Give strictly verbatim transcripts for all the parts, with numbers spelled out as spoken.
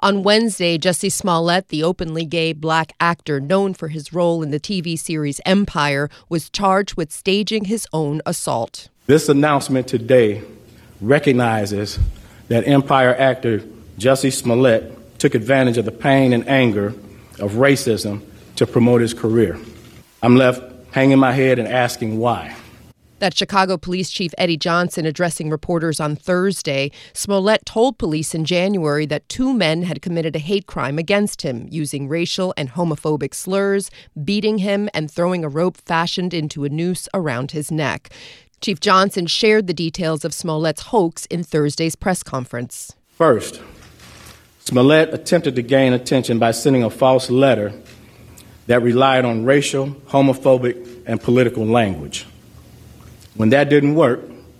On Wednesday, Jussie Smollett, the openly gay black actor known for his role in the T V series Empire, was charged with staging his own assault. This announcement today recognizes that Empire actor Jussie Smollett took advantage of the pain and anger of racism to promote his career. I'm left hanging my head and asking why. That's Chicago Police Chief Eddie Johnson addressing reporters on Thursday. Smollett told police in January that two men had committed a hate crime against him, using racial and homophobic slurs, beating him, and throwing a rope fashioned into a noose around his neck. Chief Johnson shared the details of Smollett's hoax in Thursday's press conference. First, Smollett attempted to gain attention by sending a false letter that relied on racial, homophobic, and political language. When that didn't work,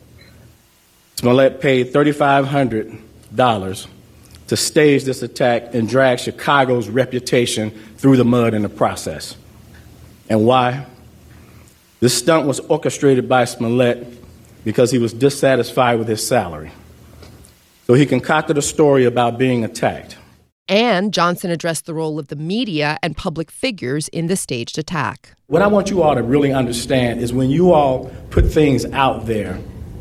Smollett paid three thousand five hundred dollars to stage this attack and drag Chicago's reputation through the mud in the process. And why? This stunt was orchestrated by Smollett because he was dissatisfied with his salary. So he concocted a story about being attacked. And Johnson addressed the role of the media and public figures in the staged attack. What I want you all to really understand is when you all put things out there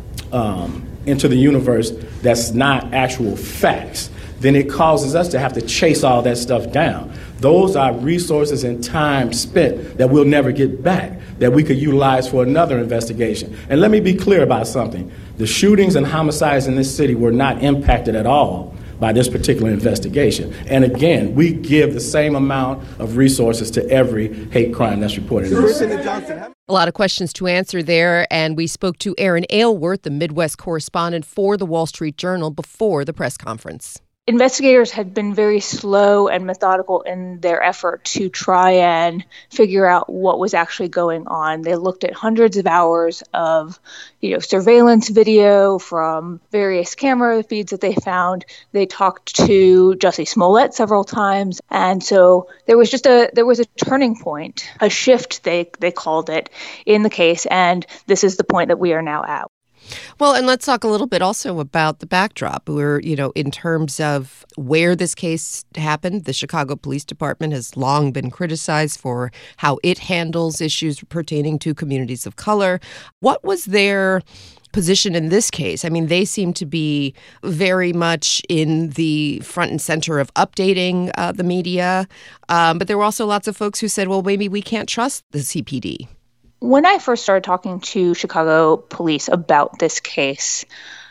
um, into the universe that's not actual facts, then it causes us to have to chase all that stuff down. Those are resources and time spent that we'll never get back, that we could utilize for another investigation. And let me be clear about something. The shootings and homicides in this city were not impacted at all by this particular investigation. And again, we give the same amount of resources to every hate crime that's reported in this city. A lot of questions to answer there, and we spoke to Aaron Aylworth, the Midwest correspondent for the Wall Street Journal, before the press conference. Investigators had been very slow and methodical in their effort to try and figure out what was actually going on. They looked at hundreds of hours of, you know, surveillance video from various camera feeds that they found. They talked to Jussie Smollett several times, and so there was just a there was a turning point, a shift they they called it in the case, and this is the point that we are now at. Well, and let's talk a little bit also about the backdrop. We're, you know, in terms of where this case happened, the Chicago Police Department has long been criticized for how it handles issues pertaining to communities of color. What was their position in this case? I mean, they seem to be very much in the front and center of updating uh, the media. Um, but there were also lots of folks who said, well, maybe we can't trust the C P D. When I first started talking to Chicago police about this case,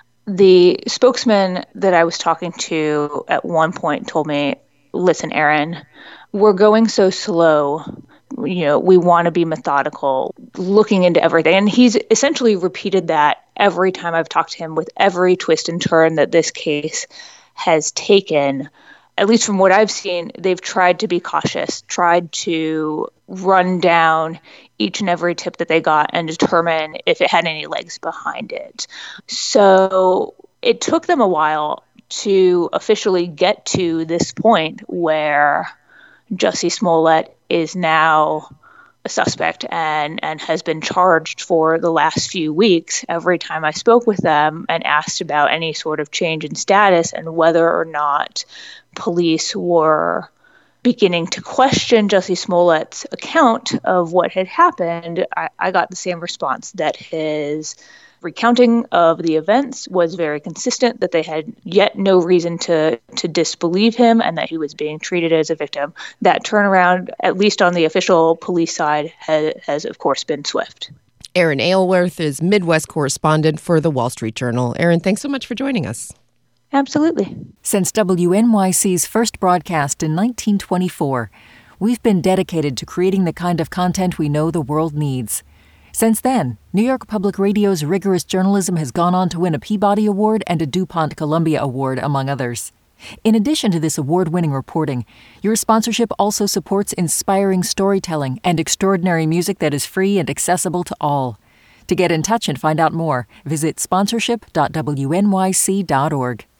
the spokesman that I was talking to at one point told me, listen, Aaron, we're going so slow. You know, we want to be methodical, looking into everything. And he's essentially repeated that every time I've talked to him with every twist and turn that this case has taken. At least from what I've seen, they've tried to be cautious, tried to run down each and every tip that they got and determine if it had any legs behind it. So it took them a while to officially get to this point where Jussie Smollett is now a suspect and, and has been charged for the last few weeks. Every time I spoke with them and asked about any sort of change in status and whether or not police were beginning to question Jussie Smollett's account of what had happened, I, I got the same response, that his recounting of the events was very consistent, that they had yet no reason to, to disbelieve him, and that he was being treated as a victim. That turnaround, at least on the official police side, has, has of course been swift. Aaron Aylworth is Midwest correspondent for the Wall Street Journal. Aaron, thanks so much for joining us. Absolutely. Since W N Y C's first broadcast in nineteen twenty-four, we've been dedicated to creating the kind of content we know the world needs. Since then, New York Public Radio's rigorous journalism has gone on to win a Peabody Award and a DuPont Columbia Award, among others. In addition to this award-winning reporting, your sponsorship also supports inspiring storytelling and extraordinary music that is free and accessible to all. To get in touch and find out more, visit sponsorship dot w n y c dot org.